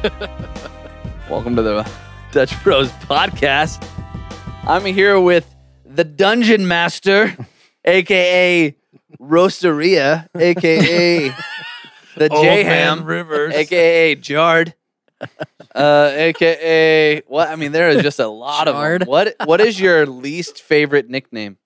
Welcome to the Dutch Bros podcast. I'm here with the Dungeon Master, a.k.a. Roasteria, a.k.a. the J-Ham, Rivers, a.k.a. Jard, a.k.a. What? I mean, there is just a lot of them. What is your least favorite nickname?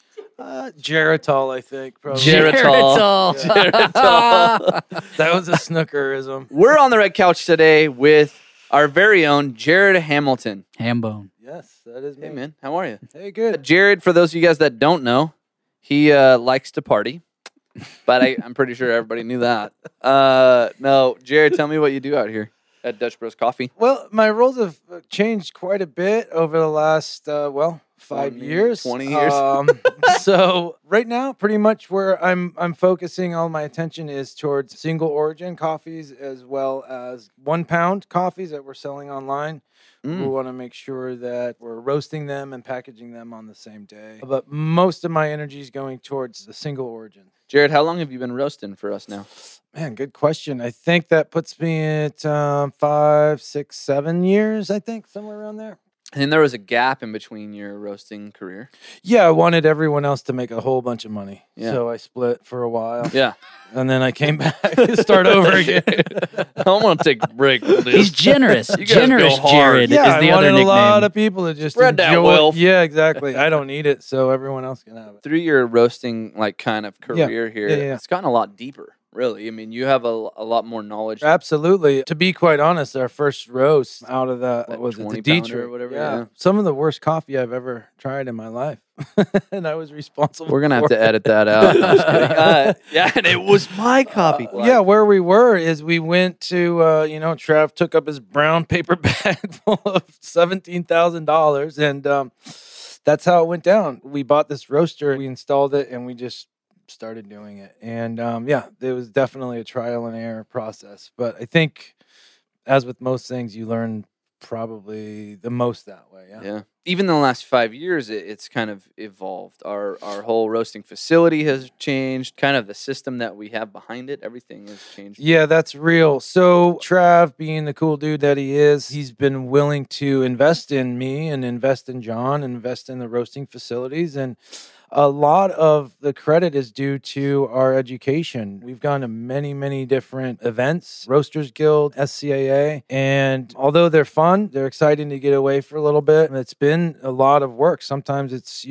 Geritol, I think. Probably. Geritol. Geritol. That was a snookerism. We're on the red couch today with our very own Jared Hamilton. Hambone. Yes, that is me. Hey, man. How are you? Hey, good. Jared, for those of you guys that don't know, he likes to party, but I'm pretty sure everybody knew that. No, Jared, tell me what you do out here at Dutch Bros Coffee. Well, my roles have changed quite a bit over the last, 5 years. 20 years. So right now, pretty much where I'm focusing all my attention is towards single origin coffees as well as 1 pound coffees that we're selling online. We want to make sure that we're roasting them and packaging them on the same day. But most of my energy is going towards the single origin. Jared, how long have you been roasting for us now? Man, good question. I think that puts me at 5, 6, 7 years, I think, somewhere around there. And there was a gap in between your roasting career. Yeah, I wanted everyone else to make a whole bunch of money. Yeah. So I split for a while. Yeah. And then I came back to start over again. I want to take a break. He's generous. You guys Generous go hard. Jared Yeah, is the I other wanted nickname. a lot of people to just Spread that enjoy. wealth. Yeah, exactly. I don't need it, so everyone else can have it. Through your roasting kind of career here, Yeah. it's gotten a lot deeper, really. I mean, you have a lot more knowledge. Absolutely. To be quite honest, our first roast out of the, That what was it, the 20 pounder Dietrich or whatever, Yeah. yeah. Some of the worst coffee I've ever tried in my life. And I was responsible We're going to have for to it. edit that out. I'm just kidding. Yeah, and it was my coffee. Yeah, where we were is we went to, Trav took up his brown paper bag full of $17,000. And that's how it went down. We bought this roaster, we installed it, and we just started doing it. And it was definitely a trial and error process. But I think, as with most things, you learn probably the most that way. Yeah. Even in the last 5 years, it's kind of evolved. Our whole roasting facility has changed. Kind of the system that we have behind it, everything has changed. Yeah, that's real. So Trav, being the cool dude that he is, he's been willing to invest in me and invest in John, invest in the roasting facilities. And a lot of the credit is due to our education. We've gone to many, many different events, Roasters Guild, SCAA, and although they're fun, they're exciting to get away for a little bit. It's been a lot of work. Sometimes it's,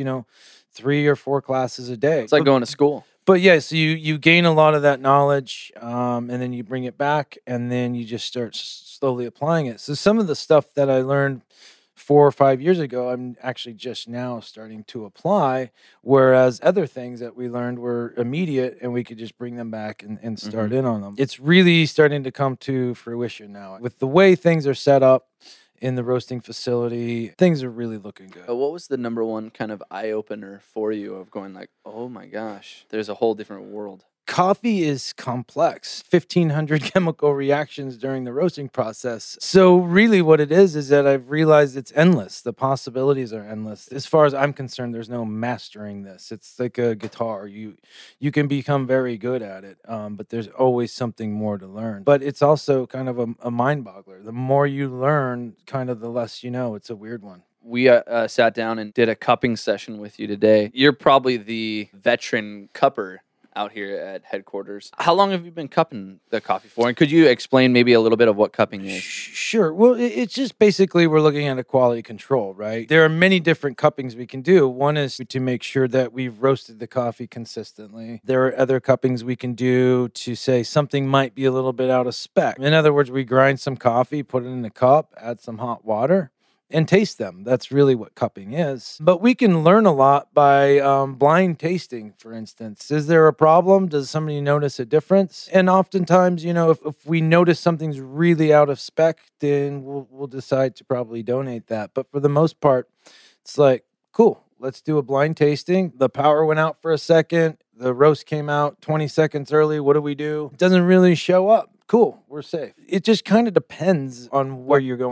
3 or 4 classes a day. It's like going to school. But yeah, so you gain a lot of that knowledge, and then you bring it back, and then you just start slowly applying it. So some of the stuff that I learned 4 or 5 years ago, I'm actually just now starting to apply, whereas other things that we learned were immediate and we could just bring them back and start in on them. It's really starting to come to fruition now. With the way things are set up in the roasting facility, things are really looking good. What was the number one kind of eye-opener for you of going like, oh my gosh, there's a whole different world? Coffee is complex, 1,500 chemical reactions during the roasting process. So really what it is that I've realized it's endless. The possibilities are endless. As far as I'm concerned, there's no mastering this. It's like a guitar. You can become very good at it, but there's always something more to learn. But it's also kind of a mind boggler. The more you learn, kind of the less you know. It's a weird one. We sat down and did a cupping session with you today. You're probably the veteran cupper out here at headquarters. How long have you been cupping the coffee for? And could you explain maybe a little bit of what cupping is? Sure. Well, it's just basically we're looking at a quality control, right? There are many different cuppings we can do. One is to make sure that we've roasted the coffee consistently. There are other cuppings we can do to say something might be a little bit out of spec. In other words, we grind some coffee, put it in a cup, add some hot water, and taste them. That's really what cupping is. But we can learn a lot by blind tasting, for instance. Is there a problem? Does somebody notice a difference? And oftentimes, if we notice something's really out of spec, then we'll decide to probably donate that. But for the most part, it's like, cool, let's do a blind tasting. The power went out for a second. The roast came out 20 seconds early. What do we do? It doesn't really show up. Cool, we're safe. It just kind of depends on where you're going with it.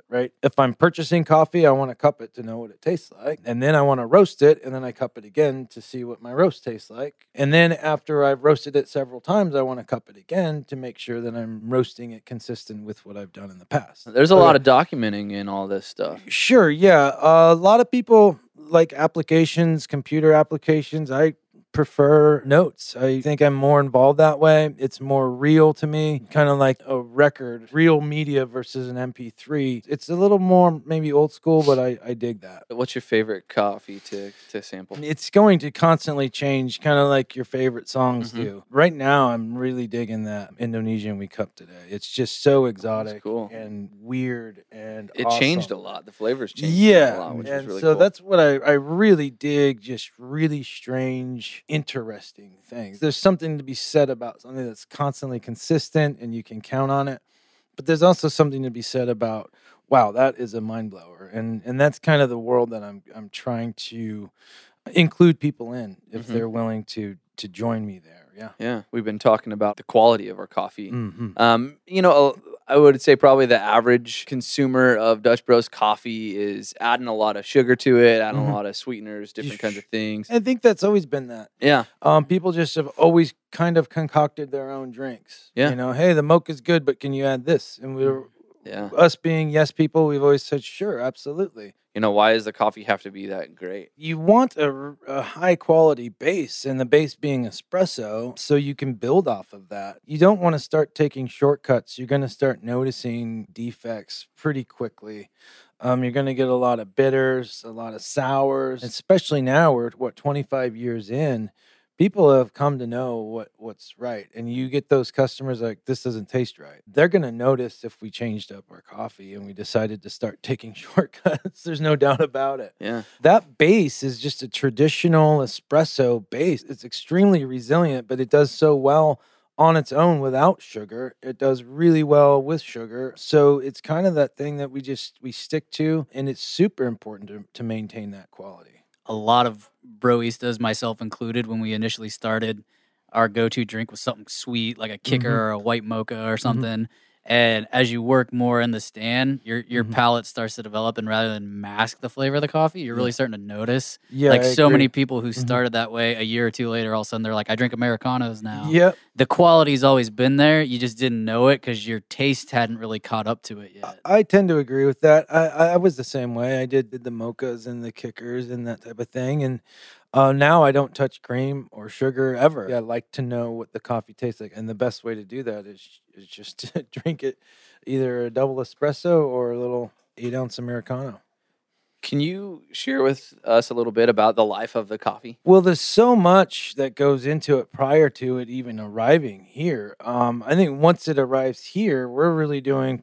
right? If I'm purchasing coffee, I want to cup it to know what it tastes like. And then I want to roast it, and then I cup it again to see what my roast tastes like. And then after I've roasted it several times, I want to cup it again to make sure that I'm roasting it consistent with what I've done in the past. There's a lot of documenting in all this stuff. Sure, yeah. A lot of people like applications, computer applications. I prefer notes. I think I'm more involved that way. It's more real to me, kind of like a record, real media versus an MP3. It's a little more maybe old school, but I dig that. What's your favorite coffee to sample? It's going to constantly change, kind of like your favorite songs do. Right now, I'm really digging that Indonesian we cupped today. It's just so exotic and weird, and it awesome. changed a lot. The flavors changed a lot, which is really so cool. That's what I really dig, just really strange, interesting things. There's something to be said about something that's constantly consistent and you can count on it. But there's also something to be said about, wow, that is a mind blower. And that's kind of the world that I'm trying to include people in if they're willing to join me there. Yeah. We've been talking about the quality of our coffee. I would say probably the average consumer of Dutch Bros coffee is adding a lot of sugar to it, adding a lot of sweeteners, different kinds of things. I think that's always been that. Yeah. People just have always kind of concocted their own drinks. Yeah. Hey, the mocha's good, but can you add this? And us being yes people, we've always said, sure, absolutely. Why does the coffee have to be that great? You want a high quality base, and the base being espresso, so you can build off of that. You don't want to start taking shortcuts. You're going to start noticing defects pretty quickly. You're going to get a lot of bitters, a lot of sours, especially now we're 25 years in. People have come to know what's right. And you get those customers like, this doesn't taste right. They're going to notice if we changed up our coffee and we decided to start taking shortcuts. There's no doubt about it. Yeah. That base is just a traditional espresso base. It's extremely resilient, but it does so well on its own without sugar. It does really well with sugar. So it's kind of that thing that we stick to. And it's super important to maintain that quality. A lot of broistas, myself included, when we initially started, our go-to drink was something sweet, like a kicker or a white mocha or something. And as you work more in the stand, your palate starts to develop, and rather than mask the flavor of the coffee, you're really starting to notice. Yeah, like I so agree. many people who started that way, a year or two later, all of a sudden they're like, I drink Americanos now. Yep. The quality's always been there. You just didn't know it because your taste hadn't really caught up to it yet. I tend to agree with that. I was the same way. I did the mochas and the kickers and that type of thing. And now I don't touch cream or sugar ever. I like to know what the coffee tastes like. And the best way to do that is just to drink it either a double espresso or a little 8-ounce Americano. Can you share with us a little bit about the life of the coffee? Well, there's so much that goes into it prior to it even arriving here. I think once it arrives here, we're really doing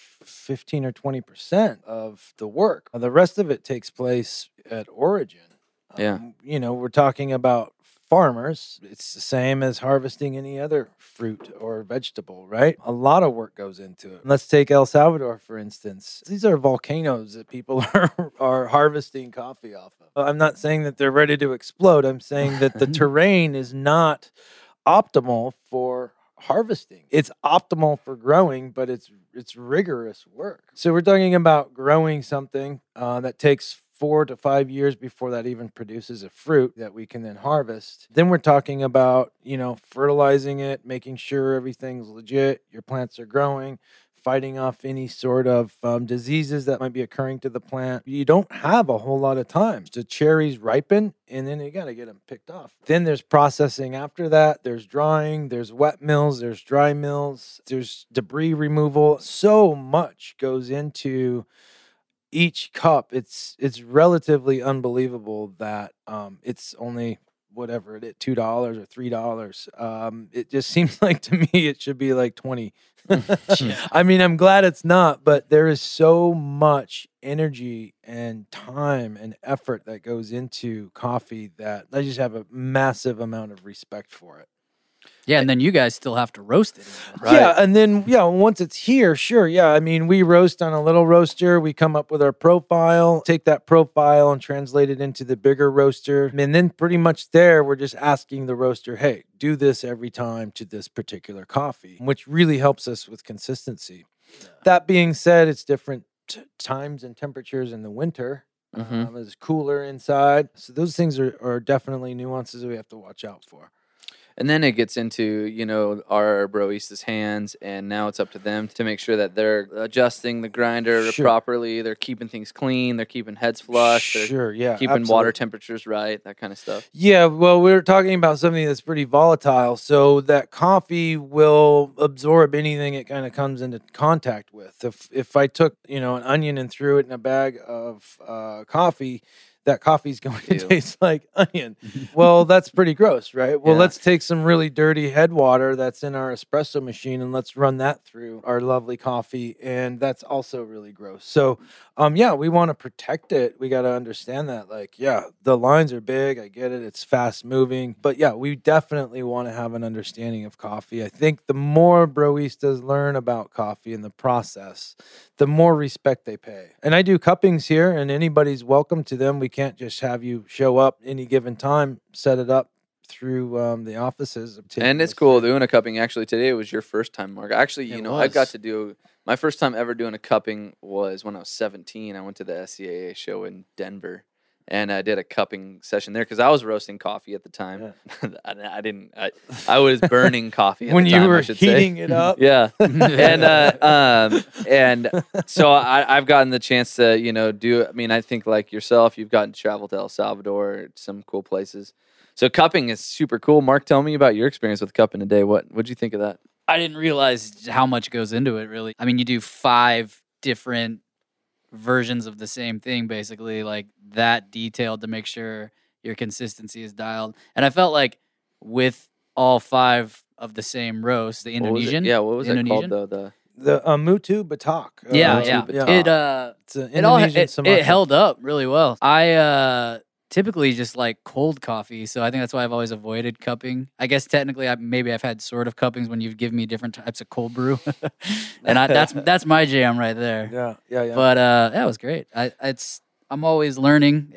15 or 20% of the work. The rest of it takes place at origin. We're talking about farmers. It's the same as harvesting any other fruit or vegetable, right? A lot of work goes into it. Let's take El Salvador, for instance. These are volcanoes that people are harvesting coffee off of. I'm not saying that they're ready to explode. I'm saying that the terrain is not optimal for harvesting. It's optimal for growing, but it's rigorous work. So we're talking about growing something that takes 4 to 5 years before that even produces a fruit that we can then harvest. Then we're talking about, fertilizing it, making sure everything's legit, your plants are growing, fighting off any sort of diseases that might be occurring to the plant. You don't have a whole lot of time. The cherries ripen, and then you got to get them picked off. Then there's processing after that. There's drying, there's wet mills, there's dry mills, there's debris removal. So much goes into each cup. It's relatively unbelievable that it's only whatever it is, $2 or $3. It just seems like to me it should be like 20. I mean, I'm glad it's not, but there is so much energy and time and effort that goes into coffee that I just have a massive amount of respect for it. Yeah, and then you guys still have to roast it. Right? Yeah, and then, once it's here, sure, I mean, we roast on a little roaster. We come up with our profile, take that profile and translate it into the bigger roaster. And then pretty much there, we're just asking the roaster, hey, do this every time to this particular coffee, which really helps us with consistency. Yeah. That being said, it's different times and temperatures in the winter. Mhm. It's cooler inside. So those things are definitely nuances we have to watch out for. And then it gets into, our broistas' hands, and now it's up to them to make sure that they're adjusting the grinder Sure. properly. They're keeping things clean. They're keeping heads flush. They're Sure, yeah. keeping water absolutely. temperatures right, that kind of stuff. Yeah, well, we're talking about something that's pretty volatile, so that coffee will absorb anything it kind of comes into contact with. If I took, an onion and threw it in a bag of coffee, that coffee's going to Ew. taste like onion. Well, that's pretty gross, right? Well, Yeah. let's take some really dirty head water that's in our espresso machine and let's run that through our lovely coffee, and that's also really gross. So, yeah, we want to protect it. We got to understand that. Like, yeah, the lines are big. I get it. It's fast moving. But yeah, we definitely want to have an understanding of coffee. I think the more broistas learn about coffee and the process, the more respect they pay. And I do cuppings here, and anybody's welcome to them. We can't just have you show up any given time, set it up through the offices. And it's cool doing a cupping. Actually, today was your first time, Mark. Actually, It I got was. to do my first time ever doing a cupping was when I was 17. I went to the SCAA show in Denver, and I did a cupping session there because I was roasting coffee at the time. I didn't. I was burning coffee at when the you time, I were should say. heating it up. Yeah, and so I've gotten the chance to do. I mean, I think like yourself, you've gotten to travel to El Salvador, some cool places. So cupping is super cool. Mark, tell me about your experience with cupping today. What'd you think of that? I didn't realize how much goes into it, really. I mean, you do 5 different versions of the same thing, basically, like that detailed to make sure your consistency is dialed. And I felt like with all 5 of the same roast, the What was it? Indonesian. Yeah, what was it called Indonesian? though? The Mutu Batak. Yeah, Mutu yeah. Batak. It's an It all Indonesian it Sumatra. held up really well. I typically just like cold coffee, so I think that's why I've always avoided cupping. I guess technically, I've had sort of cuppings when you've given me different types of cold brew, and that's my jam right there. Yeah. But that was great. I'm always learning,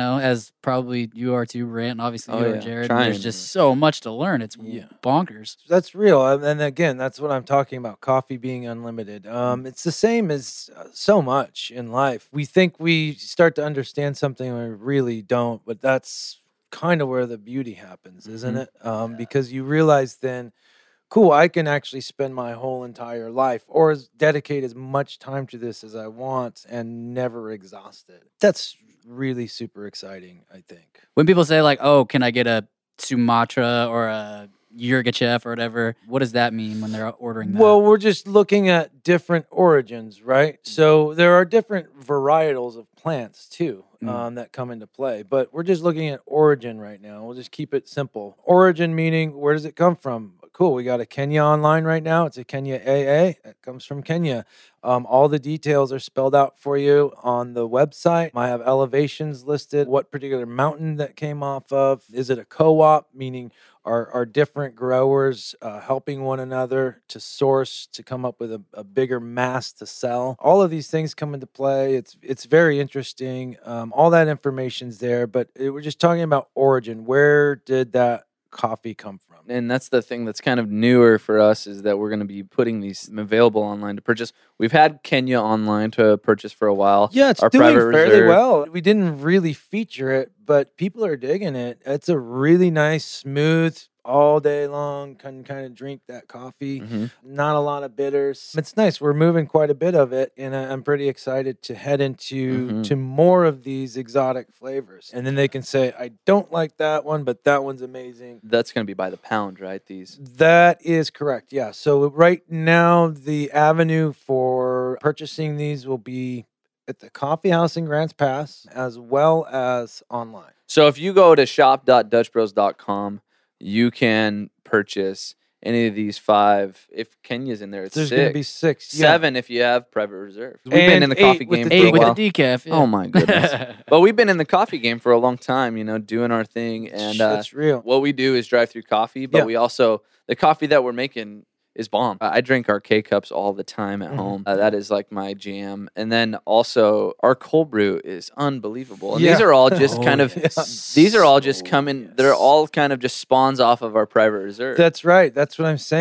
as probably you are too, Brant. Obviously, Oh, you are, yeah. Jared. Trying. There's just so much to learn. It's Yeah. bonkers. That's real. And again, that's what I'm talking about, coffee being unlimited. It's the same as so much in life. We think we start to understand something and we really don't, but that's kind of where the beauty happens, isn't it? Because you realize then, cool, I can actually spend my whole entire life or dedicate as much time to this as I want and never exhaust it. That's really super exciting, I think. When people say like, "Oh, can I get a Sumatra or a Yirgacheffe or whatever," what does that mean when they're ordering that? Well, we're just looking at different origins, right? So there are different varietals of plants too that come into play, but we're just looking at origin right now. We'll just keep it simple. Origin meaning, where does it come from? Cool, we got a Kenya online right now. It's a Kenya AA. It comes from Kenya. All the details are spelled out for you on the website. I have elevations listed, what particular mountain that came off of. Is it a co-op, meaning are different growers helping one another to source, to come up with a bigger mass to sell? All of these things come into play. It's very interesting. All that information's there, but we're just talking about origin. Where did that coffee come from? And that's the thing that's kind of newer for us is that we're going to be putting these available online to purchase. We've had Kenya online to purchase for a while. Yeah, it's Our doing private fairly reserve. well. We didn't really feature it, but people are digging it. It's a really nice, smooth, all day long, can kind of drink that coffee. Mhm. Not a lot of bitters. It's nice. We're moving quite a bit of it, and I'm pretty excited to head into to more of these exotic flavors. And then they can say, I don't like that one, but that one's amazing. That's going to be by the pound, right? These. That is correct. Yeah. So right now, the avenue for purchasing these will be at the coffee house in Grants Pass, as well as online. So if you go to shop.dutchbros.com, you can purchase any of these 5. If Kenya's in there, it's There's 6. going to be 6. Yeah. 7 if you have private reserve. We've been And in the 8 coffee with game the for a 8 with while. the decaf. Yeah. Oh my goodness. But we've been in the coffee game for a long time, doing our thing. And It's real. what we do is drive through coffee, but Yeah. we also, the coffee that we're making is bomb. I drink our K-Cups all the time at home. That is like my jam. And then also our cold brew is unbelievable. And these Yeah. are all just Oh, kind of, yes. these are all just Oh, coming, yes. they're all kind of just spawns off of our private reserve. That's right. That's what I'm saying.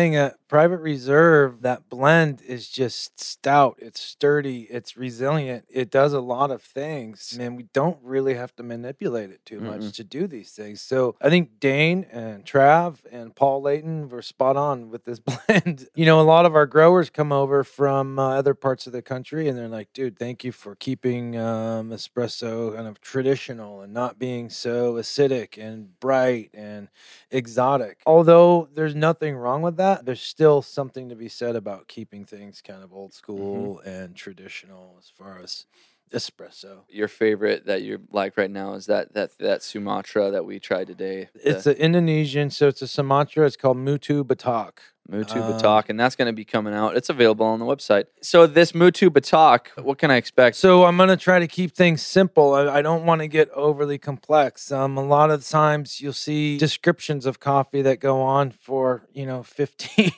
Private Reserve, that blend is just stout. It's sturdy. It's resilient. It does a lot of things. And we don't really have to manipulate it too much to do these things. So I think Dane and Trav and Paul Layton were spot on with this blend. A lot of our growers come over from other parts of the country and they're like, dude, thank you for keeping espresso kind of traditional and not being so acidic and bright and exotic. Although there's nothing wrong with that, there's still something to be said about keeping things kind of old school and traditional as far as espresso. Your favorite that you like right now is that Sumatra that we tried today. It's an Indonesian, so it's a Sumatra. It's called Mutu Batak. Mutu Batak, and that's going to be coming out. It's available on the website. So this Mutu Batak, what can I expect? So I'm going to try to keep things simple. I don't want to get overly complex. A lot of times you'll see descriptions of coffee that go on for, 15,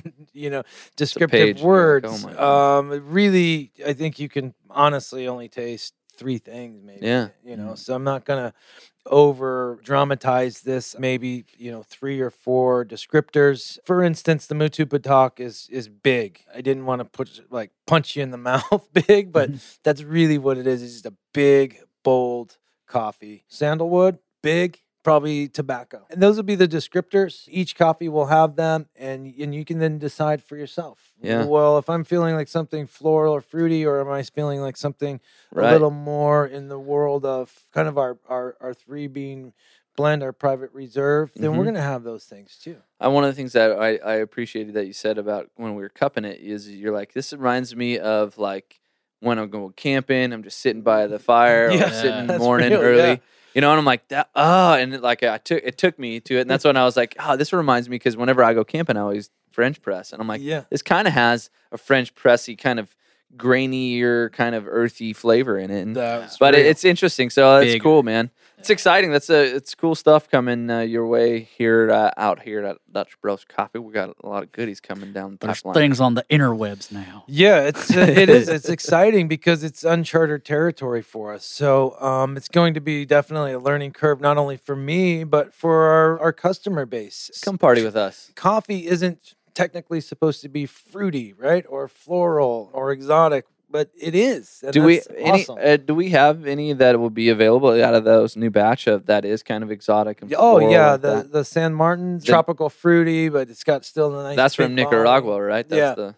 descriptive words. Oh my God. Really, I think you can honestly only taste 3 things maybe. Yeah. So I'm not going to over dramatize this, maybe 3 or 4 descriptors. For instance, the Mutu Batak is big. I didn't want to punch you in the mouth big, but that's really what it is. It's just a big, bold coffee. Sandalwood, big, probably tobacco. And those will be the descriptors. Each coffee will have them, and you can then decide for yourself. Yeah. Well, if I'm feeling like something floral or fruity, or am I feeling like something a little more in the world of kind of our 3-bean blend, our Private Reserve, then we're going to have those things too. One of the things that I appreciated that you said about when we were cupping it is you're like, this reminds me of like when I'm going camping, I'm just sitting by the fire or sitting in the morning early. Yeah. And I'm like that. It took me to it, and that's when I was like, this reminds me, because whenever I go camping, I always French press, and I'm like, this kind of has a French pressy kind of grainier, kind of earthy flavor in it. But it's interesting, so it's cool, man. It's exciting. It's cool stuff coming your way here out here at Dutch Bros Coffee. We got a lot of goodies coming down the pipeline. There's things on the interwebs now. Yeah, it is. It's exciting because it's uncharted territory for us. So it's going to be definitely a learning curve, not only for me but for our customer base. Come party with us. Coffee isn't technically supposed to be fruity, right, or floral or exotic, but it is. Do we have any that will be available out of those new batch of that is kind of exotic and floral? Oh yeah, the San Martin's tropical fruity, but it's got still a nice. That's from Nicaragua, right? That's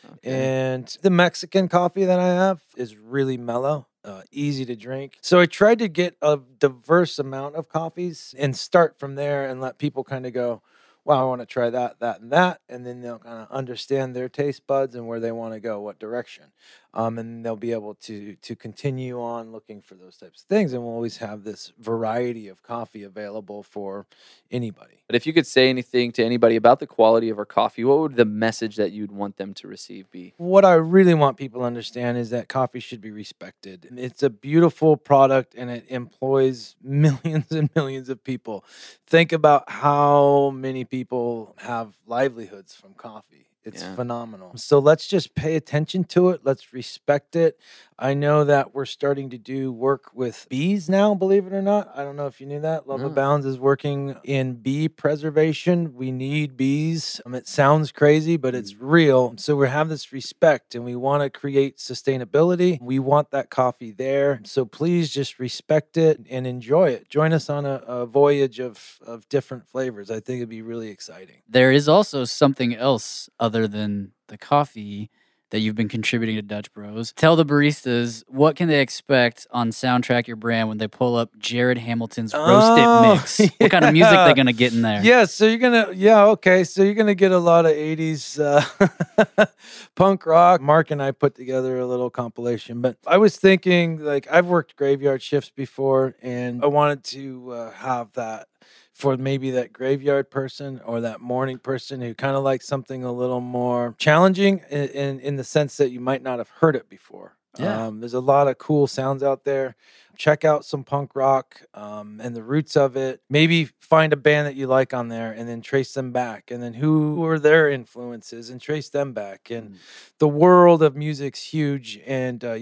And the Mexican coffee that I have is really mellow. Easy to drink. So I tried to get a diverse amount of coffees and start from there and let people kind of go, wow, I want to try that, and that. And then they'll kind of understand their taste buds and where they want to go, what direction. And they'll be able to continue on looking for those types of things. And we'll always have this variety of coffee available for anybody. But if you could say anything to anybody about the quality of our coffee, what would the message that you'd want them to receive be? What I really want people to understand is that coffee should be respected. It's a beautiful product and it employs millions and millions of people. Think about how many people have livelihoods from coffee. It's phenomenal. So let's just pay attention to it. Let's respect it. I know that we're starting to do work with bees now, believe it or not. I don't know if you knew that. Love Abounds is working in bee preservation. We need bees. It sounds crazy, but it's real. So we have this respect and we want to create sustainability. We want that coffee there. So please just respect it and enjoy it. Join us on a voyage of different flavors. I think it'd be really exciting. There is also something else other than the coffee that you've been contributing to Dutch Bros. Tell the baristas, what can they expect on Soundtrack Your Brand when they pull up Jared Hamilton's Roasted Mix? What kind of music they're going to get in there? Yeah, so you're going to, so you're going to get a lot of 80s punk rock. Mark and I put together a little compilation, but I was thinking, like, I've worked graveyard shifts before, and I wanted to have that for maybe that graveyard person or that morning person who kind of likes something a little more challenging in the sense that you might not have heard it before. Yeah. There's a lot of cool sounds out there. Check out some punk rock and the roots of it. Maybe find a band that you like on there and then trace them back. And then who are their influences and trace them back. And the world of music's huge. And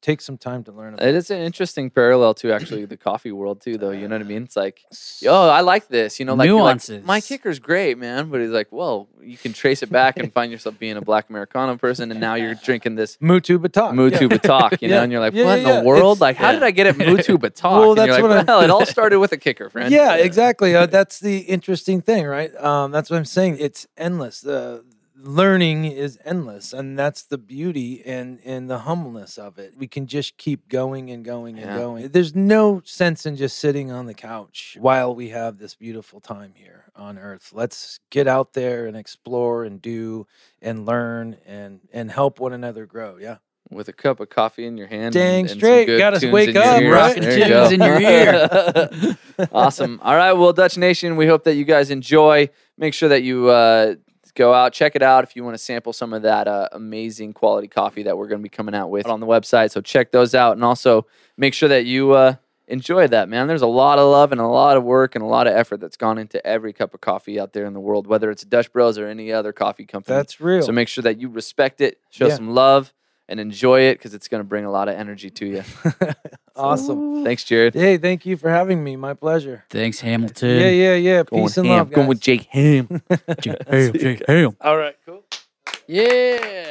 take some time to learn about It is an interesting parallel to actually the coffee world too, though. You know what I mean? It's like, oh, I like this. You know, like, you're like, Nuances. my kicker's great, man. But he's like, well, you can trace it back and find yourself being a Black Americano person, and now you're drinking this Mutu Batak. Mutu Batak, you know, Yeah. and you're like, Yeah, what yeah, in the world? it's- Like, how did I get at Mutu Batak? Well, and that's you're what like, I'm- well, it all started with a kicker, friend. Yeah, exactly. That's the interesting thing, right? That's what I'm saying. It's endless. Learning is endless, and that's the beauty and the humbleness of it. We can just keep going and going and Yeah. going. There's no sense in just sitting on the couch while we have this beautiful time here on Earth. Let's get out there and explore and do and learn and help one another grow. Yeah. With a cup of coffee in your hand. Dang and some straight. good Gotta tunes wake in your up, ears. right? Rockin' There you tunes go. in your ear. Awesome. All right. Well, Dutch Nation, we hope that you guys enjoy. Make sure that you go out, check it out if you want to sample some of that amazing quality coffee that we're going to be coming out with on the website. So check those out. And also make sure that you enjoy that, man. There's a lot of love and a lot of work and a lot of effort that's gone into every cup of coffee out there in the world, whether it's Dutch Bros or any other coffee company. That's real. So make sure that you respect it, show Yeah. some love, and enjoy it because it's going to bring a lot of energy to you. Awesome. Thanks, Jared. Hey, thank you for having me. My pleasure. Thanks, Hamilton. Yeah. Peace and love, Going guys. with Jake Ham. Jake Ham. All right, cool. Yeah.